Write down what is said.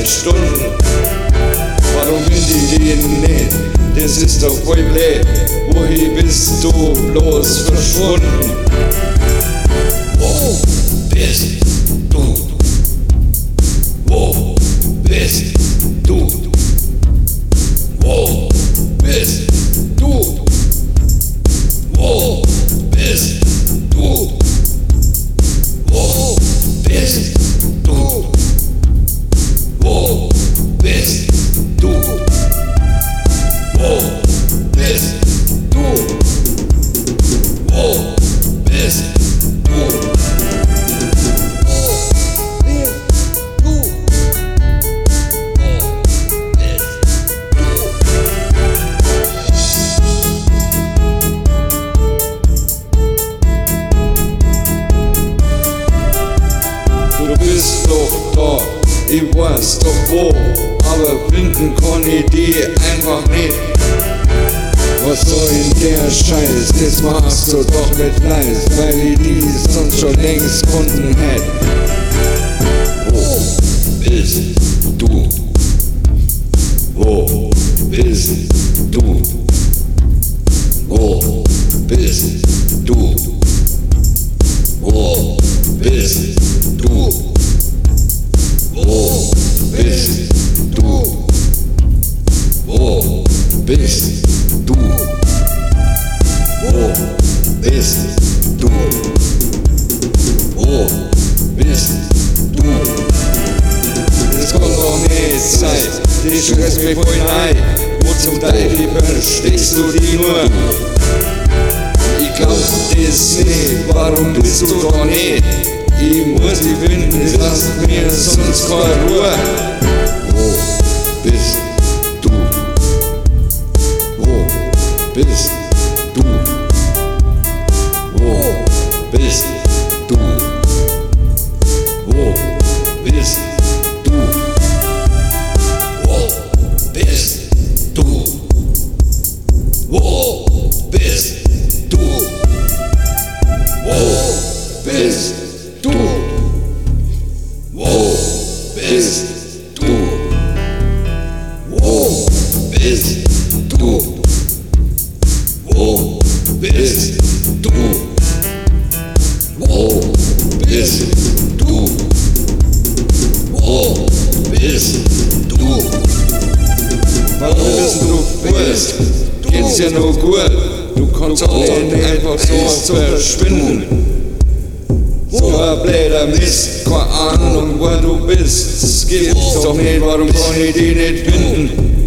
100 Stunden. Warum bin ich denn nicht? Das ist doch voll blöd. Wohin bist du bloß verschwunden? Wo bist du? Wo bist du? Wo bist du? Wo bist du? Wo bist du? Wo bist du? Wo bist du? Wo bist du? Du bist doch da, ich weiß doch wo, aber finden kann ich die einfach nicht. Was soll denn der Scheiß, das machst du doch mit Fleiß, weil ich die sonst schon längst gefunden hätt. Wo bist du? Wo bist du? Wo bist du? Wo bist du? Wo bist du? Wo bist du? Wo bist du? Wo bist du? Das kann doch nicht sein, die stresst mich voll ein. Wo zum Teufel versteckst du die nur? Ich glaub das nicht, warum bist du da nicht? Ich muss die finden, lass mir sonst keine Ruhe. Wo bist du? Wo bist du? Wo bist du? Wo bist du? Wo bist du? Wo bist du? Wo bist du? Wo bist du? Wo bist du? Wo bist du? Wo bist du? Wo bist du? Warum bist du bist? Geht's ja nur gut. Du kannst auch nicht einfach so verschwinden. So ein blöder Mist, keine Ahnung, wo du bist. Es gibt's doch nicht, warum kann ich dich nicht finden?